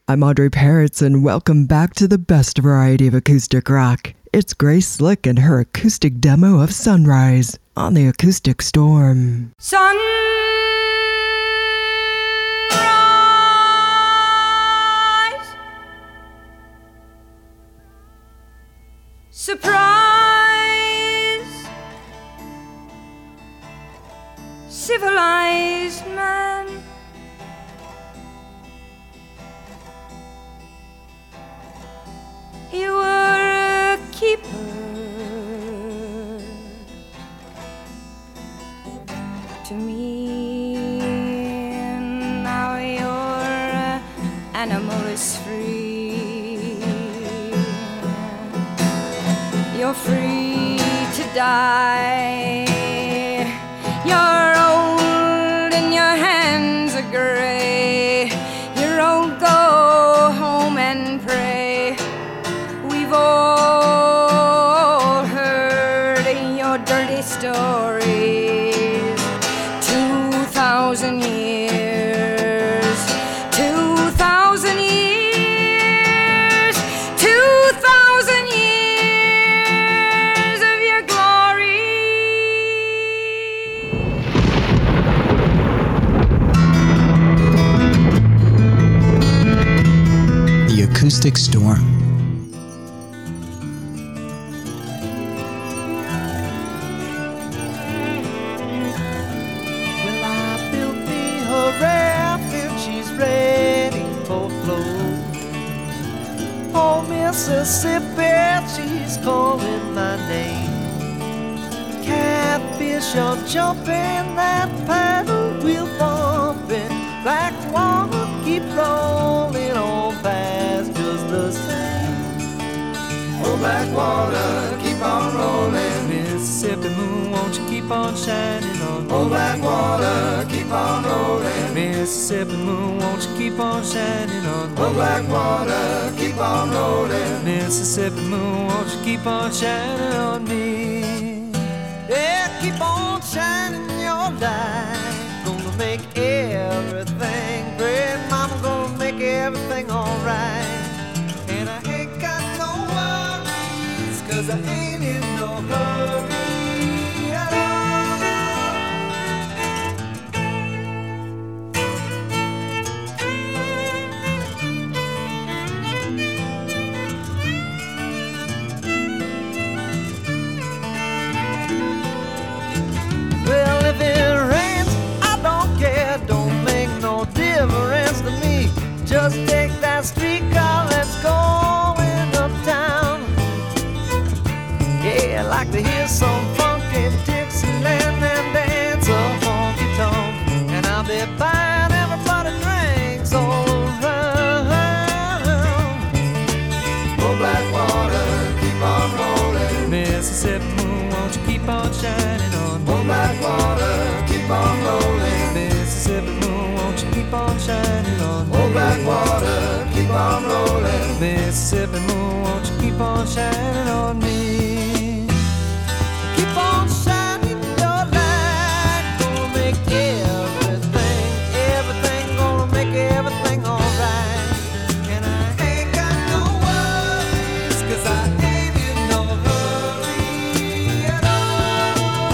I'm Audrey Peretz, and welcome back to the best variety of acoustic rock. It's Grace Slick and her acoustic demo of Sunrise on the Acoustic Storm. Sunrise, surprise, civilized man. You were a keeper to me, and now your animal is free. You're free to die. You're old and your hands are gray. You're old, go home and pray. We've all heard your dirty stories. 2,000 years, 2,000 years, 2,000 years of your glory. The Acoustic Storm. Mississippi, she's calling my name. Catfish are jumping, that paddle wheel bumping. Black water keep rolling on past just the same. Oh, black water, keep on rolling. Mississippi moon, won't you keep on shining on me? Oh, black water, keep on rolling. Mississippi moon, won't you keep on shining on me? Oh, black water, keep on rolling. Mississippi moon, won't you keep on shining on me? Yeah, keep on shining your light. Gonna make everything great. Mama gonna make everything alright. And I ain't got no worries, 'cause I ain't in no hurry at all. Well, if it rains, I don't care, don't make no difference to me. Just take that streetcar, let's go uptown. Yeah, I like to hear some funky Dixieland and dance a honky tonk. And I'll be buying everybody drinks all around. Oh, black water, keep on rolling. Mississippi moon, won't you keep on shining on me? Oh, black water, keep on rolling. Mississippi moon, won't you keep on shining on me? Oh, black water, keep on rolling. Mississippi moon, won't you keep on shining on me? Keep on shining your light. Gonna make everything, everything, gonna make everything alright. And I ain't got no worries, 'cause I ain't in no hurry at all.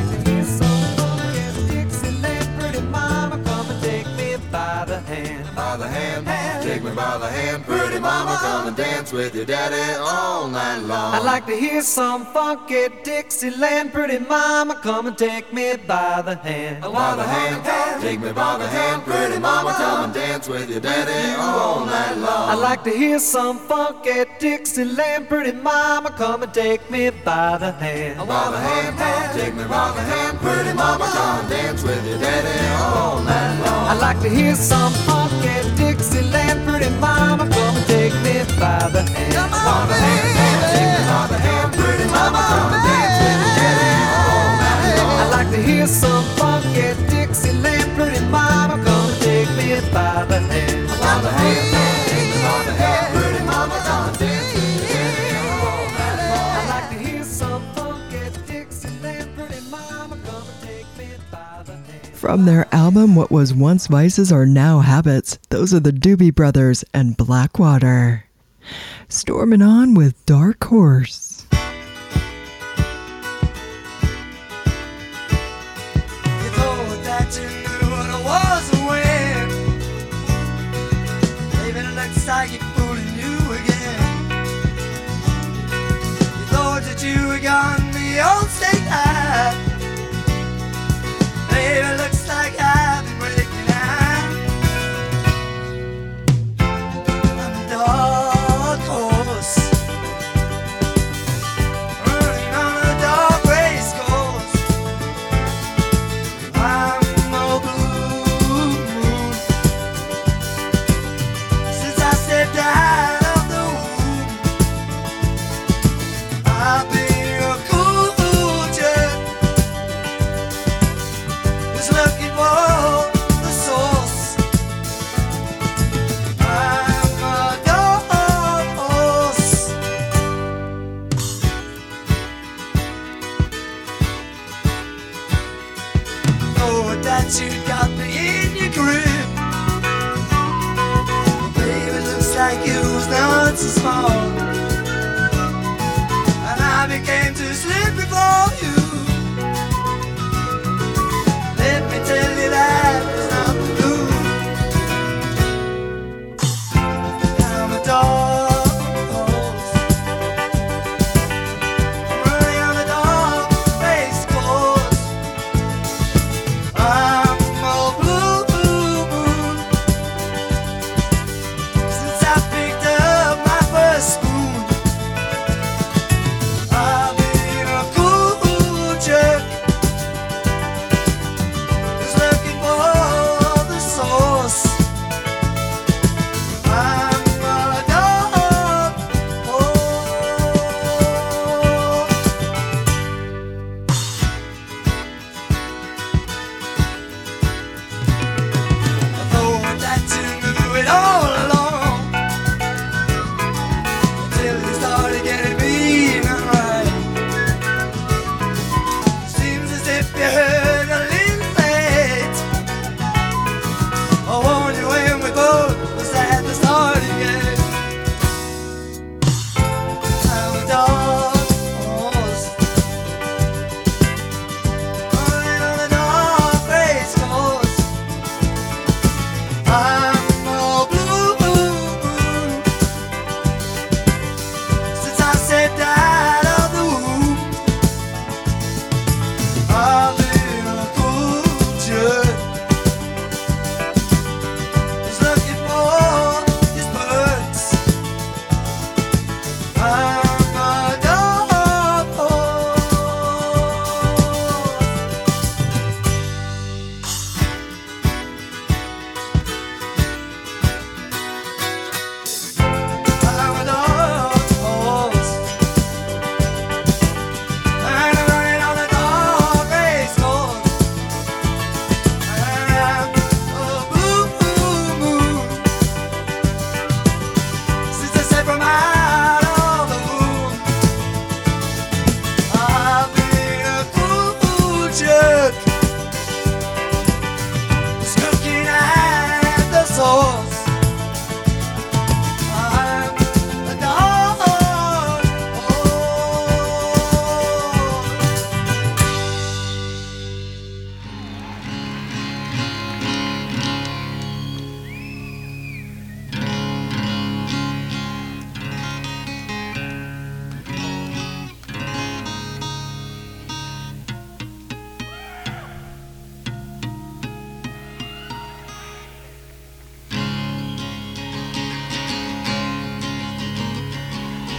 By the hand. by the hand, take me by the hand. Pretty mama, come and dance with your daddy all night long. I'd like to hear some funky Dixieland. Pretty mama, come and take me by the hand. By the hand, take me by the hand. Pretty mama, come and dance with your daddy all night long. I'd like to hear some funky Dixieland. Pretty mama, come and take me by the hand. By the hand, take me by the hand. Pretty mama, come and dance with your daddy all night long. I'd like to hear some funky Dixieland. Pretty mama, come and take me by the hand. By the hand, take me by the hand. Pretty mama, come and dance with your daddy all night long. I'd like to hear some funky Dixieland. Pretty mama, come and take me by the hand. By the hand, take me by the hand. Pretty mama, come and dance with your daddy all night long. I'd like to hear some funky Dixieland. Pretty mama, come and take me by the hand. From their album What Was Once Vices Are Now Habits, those are the Doobie Brothers and Blackwater. Storming on with Dark Horse. You thought that you knew what it was to win. Baby, it looks like you're fooling you again. You thought that you were gone the old state high. Baby, it looks like I've been breaking out. I'm a dark horse, running on a dark race course. I'm a blue moon. Since I stepped out of the womb, I've been a culture who's looking for the source. I'm a dark horse. Oh, that you got me in your grip. Baby, looks like it was not so small. And I became too slippery for you. Let me tell you that was not the truth. I'm a dark horse, running on a dark race course. I'm a blue moon. Since I picked up my first spoon,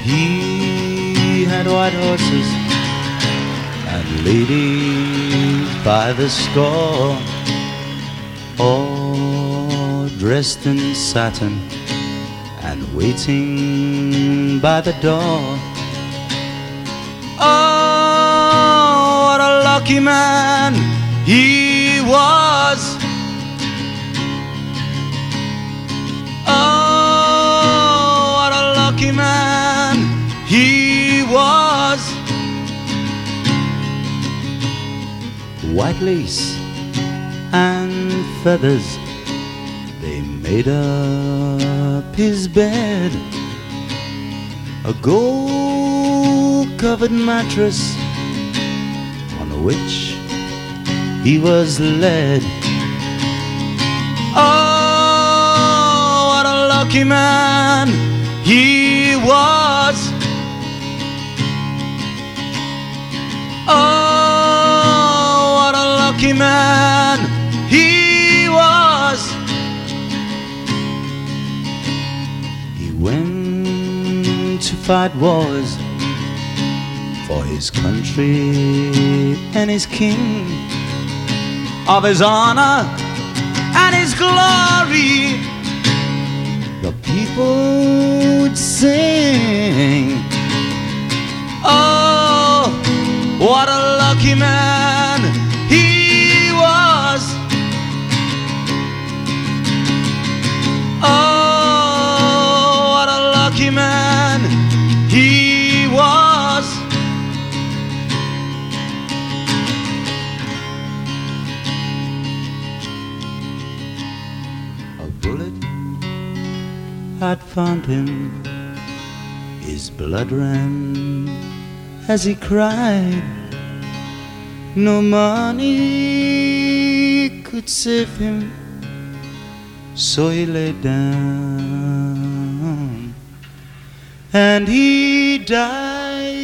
He had white horses and ladies by the score, all dressed in satin and waiting by the door. Oh, what a lucky man he was. Oh, what a lucky man he was. White lace and feathers, they made up his bed. A gold-covered mattress on which he was led. Oh, what a lucky man he was. Oh, what a lucky man he was. He went to fight wars for his country and his king, of his honor and his glory. The people would sing. Oh, what a lucky man he was. Oh, what a lucky man he was. A bullet had found him. His blood ran as he cried. No money could save him, so he lay down and he died.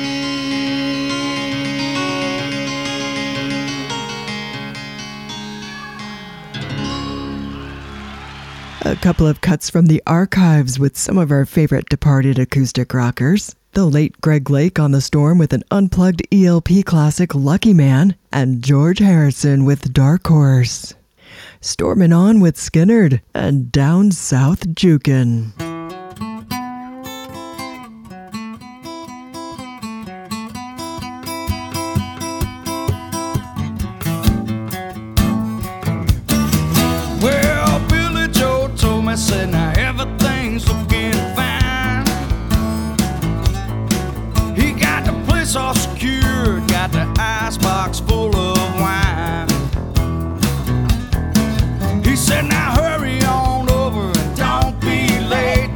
A couple of cuts from the archives with some of our favorite departed acoustic rockers. The late Greg Lake on The Storm with an unplugged ELP classic Lucky Man, and George Harrison with Dark Horse. Stormin' on with Skinnerd and Down South Jukin'. Well, Billy Joe told me, said now everything's looking fine. He got the place all secured, got the icebox full of wine. He said now hurry on over and don't be late.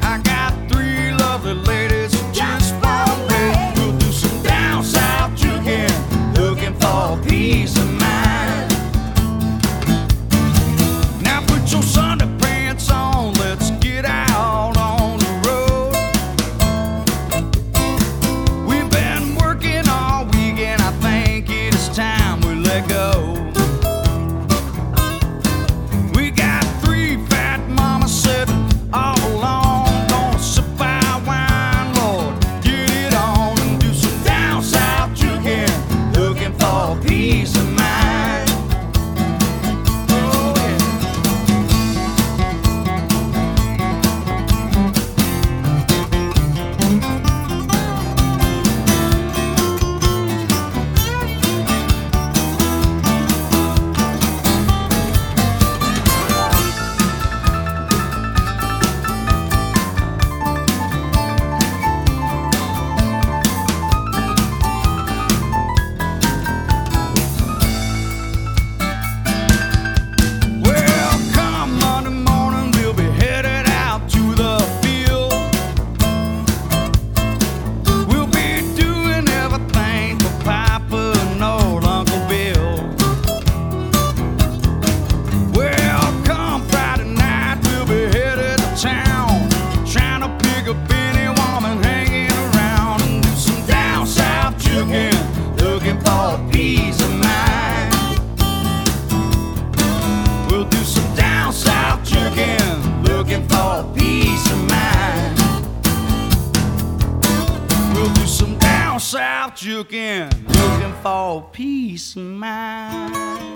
south juking, looking for peace of mind.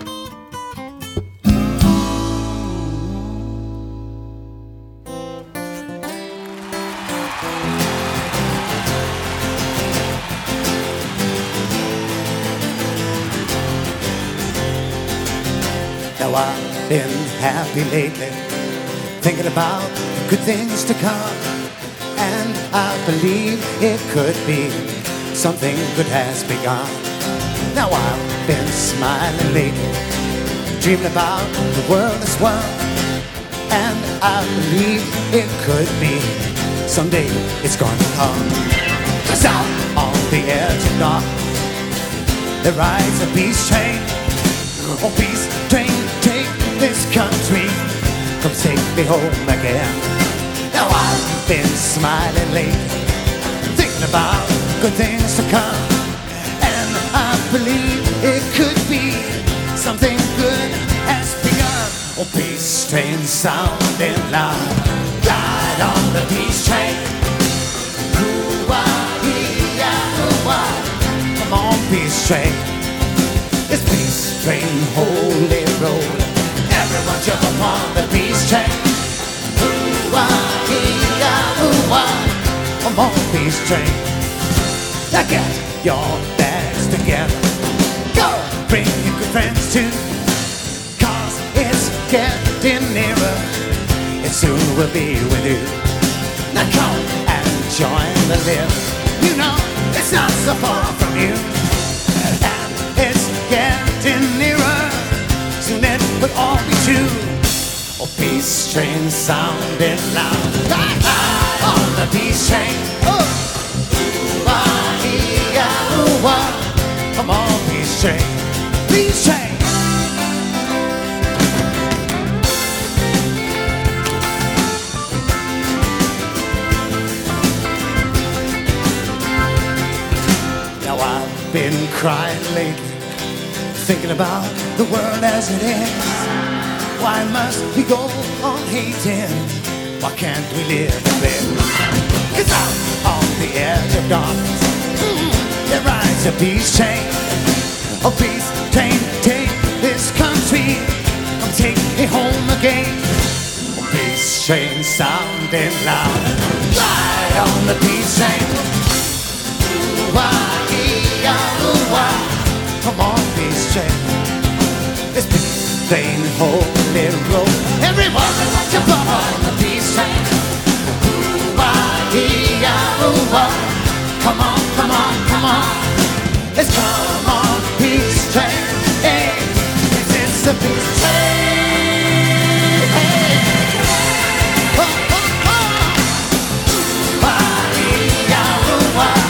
Now I've been happy lately, thinking about the good things to come. And I believe it could be something good has begun. Now I've been smiling lately, dreaming about the world as one. And I believe it could be someday it's gonna come. 'Cause out on the edge of darkness, there rides a peace train. Oh, peace train, take this country, come take me home again. Now I've been smiling lately, thinking about good things to come. And I believe it could be something good has begun. Oh, peace train sounding loud, ride on the peace train. Ooh-wah-ee-yah, ooh-wah. Come on, peace train. It's peace train, holy road. Everyone jump upon the peace train. Ooh-wah-ee-yah, ooh-wah. Come on, peace train. Now get your bags together. Go, bring your good friends too. 'Cause it's getting nearer. It soon will be with you. Now come and join the live. You know it's not so far from you. And it's getting nearer. Soon it will all be true. Oh, peace train sounding loud. Ride on the peace train. Oh. Ooh-wah-ee-yah, ooh-wah. Come on, peace train. Peace train. Now I've been crying lately, thinking about the world as it is. Why must we go on hating? Why can't we live in bed? 'Cause out on the edge of darkness, there rides a peace train. Oh, peace train, take this country, come take me home again. Oh, peace train sounding loud, ride on the peace train. Ooh-wah-ee-yah, ooh-wah. Come on, peace train. It's peace train, holy road. Everyone jump on the peace train. Ooh-wah-ee-yah, ooh-wah. Come on, come on, come on. Let's come on, peace train. Hey, it's a peace train. Hey. Oh, oh, oh. Ooh-wah-ee-yah, ooh-wah.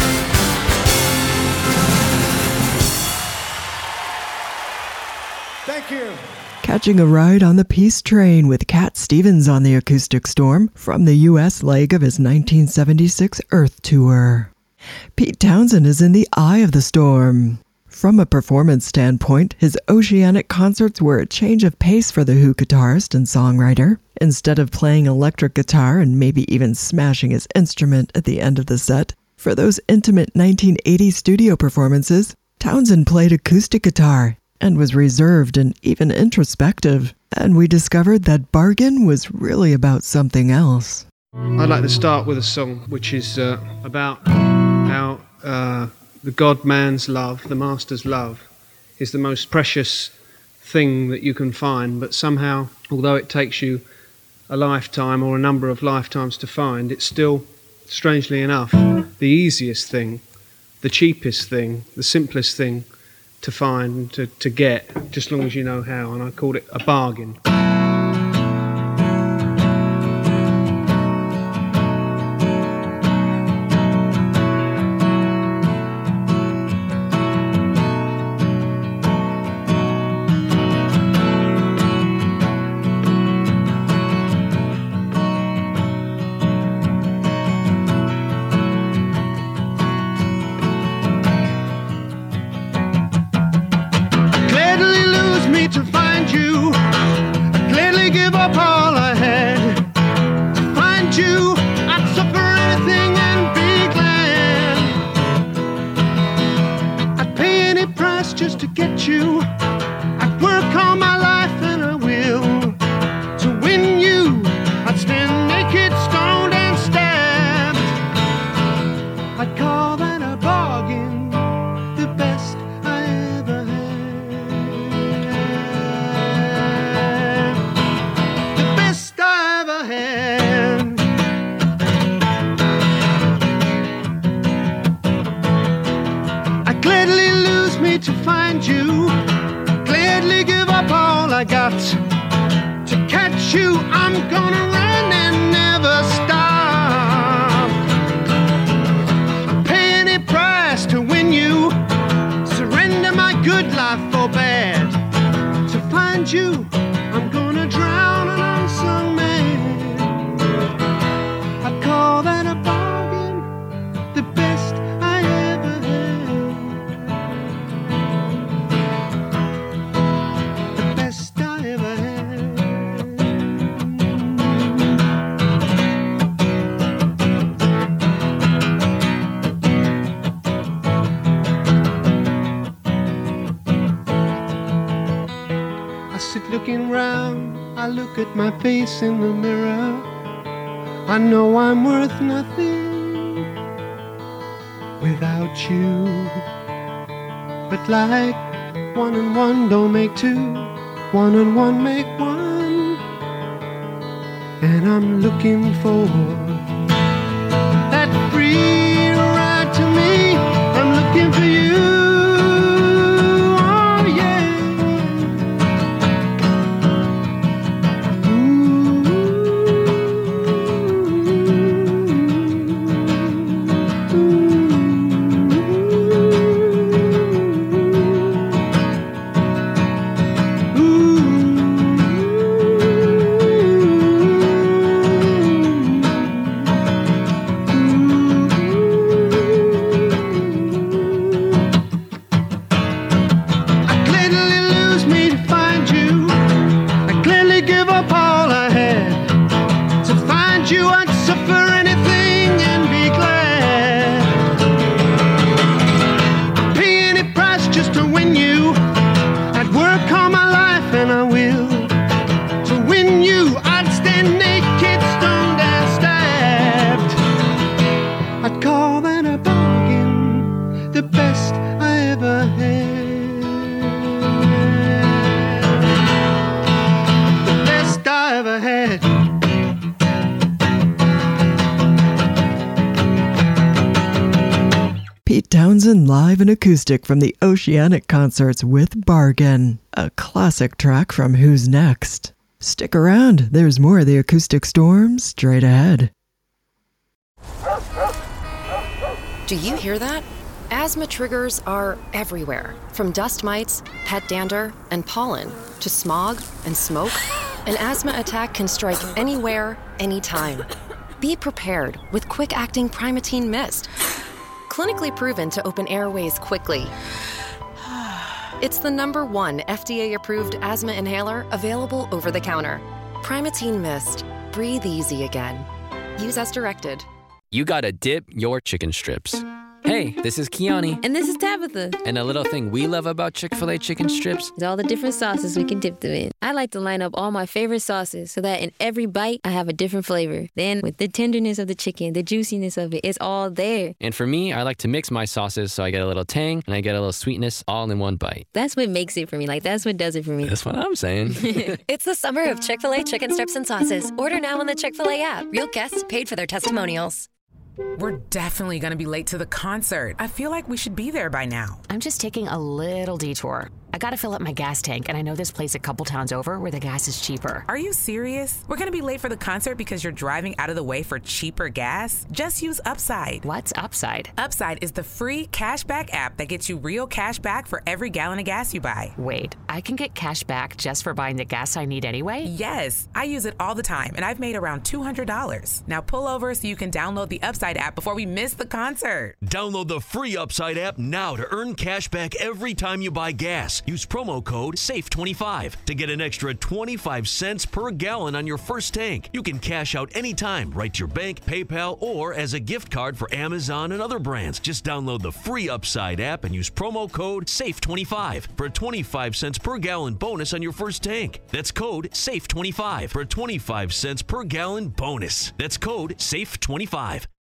Thank you. Catching a ride on the Peace Train with Cat Stevens on the Acoustic Storm from the U.S. leg of his 1976 Earth Tour. Pete Townshend is in the eye of the storm. From a performance standpoint, his oceanic concerts were a change of pace for the Who guitarist and songwriter. Instead of playing electric guitar and maybe even smashing his instrument at the end of the set, for those intimate 1980 studio performances, Townshend played acoustic guitar and was reserved and even introspective. And we discovered that Bargain was really about something else. I'd like to start with a song which is about how the God-man's love, the Master's love, is the most precious thing that you can find, but somehow, although it takes you a lifetime or a number of lifetimes to find, it's still, strangely enough, the easiest thing, the cheapest thing, the simplest thing to find, to get, just as long as you know how, and I called it a bargain. To find you, I'd gladly give up all I had. To find you, I'd suffer anything and be glad. just to get you. I'd work all my life and I will to win you. I'd stand naked, stoned and stabbed. I'd call that a bargain, the best I ever had. The best I ever had. I'd gladly lose me to find you. Gladly give up all I got to catch you. I'm gonna run and never stop. I'd pay any price to win you. Surrender my good life for bad to find you. I'm gonna drown an unsung man. I'd call that a bargain, the best I ever had. The best I ever had. I sit looking round, I look at my face in the mirror. I know I'm worth nothing without you. But like one and one don't make two, one and one make one. And I'm looking for that free ride to me. I'm looking for you. Oh yeah. I gladly lose me to find you. I gladly give up all I had to find you. I'd suffer anything and be glad. I'd pay any price just to win you. I'd work all my life and I will to win you. I'd stand naked, stoned and stabbed. I'd call that a bargain, the best I ever had. The best I ever had. Pete Townsend live and acoustic from the Oceanic Concerts with Bargain, a classic track from Who's Next. Stick around, there's more of the Acoustic Storm straight ahead. Do you hear that? Asthma triggers are everywhere, from dust mites, pet dander, and pollen, to smog and smoke. An asthma attack can strike anywhere, anytime. Be prepared with quick-acting Primatene Mist. Clinically proven to open airways quickly. It's the #1 FDA-approved asthma inhaler available over the counter. Primatene Mist. Breathe easy again. Use as directed. You gotta dip your chicken strips. Hey, this is Kiani. And this is Tabitha. And a little thing we love about Chick-fil-A chicken strips is all the different sauces we can dip them in. I like to line up all my favorite sauces so that in every bite, I have a different flavor. Then with the tenderness of the chicken, the juiciness of it, it's all there. And for me, I like to mix my sauces so I get a little tang and I get a little sweetness all in one bite. That's what makes it for me. Like, that's what does it for me. That's what I'm saying. It's the summer of Chick-fil-A chicken strips and sauces. Order now on the Chick-fil-A app. Real guests paid for their testimonials. We're definitely going to be late to the concert. I feel like we should be there by now. I'm just taking a little detour. I gotta fill up my gas tank, and I know this place a couple towns over where the gas is cheaper. Are you serious? We're gonna be late for the concert because you're driving out of the way for cheaper gas? Just use Upside. What's Upside? Upside is the free cashback app that gets you real cash back for every gallon of gas you buy. Wait, I can get cash back just for buying the gas I need anyway? Yes, I use it all the time, and I've made around $200. Now pull over so you can download the Upside app before we miss the concert. Download the free Upside app now to earn cash back every time you buy gas. Use promo code SAFE25 to get an extra 25 cents per gallon on your first tank. You can cash out anytime, right to your bank, PayPal, or as a gift card for Amazon and other brands. Just download the free Upside app and use promo code SAFE25 for a 25 cents per gallon bonus on your first tank. That's code SAFE25 for a 25 cents per gallon bonus. That's code SAFE25.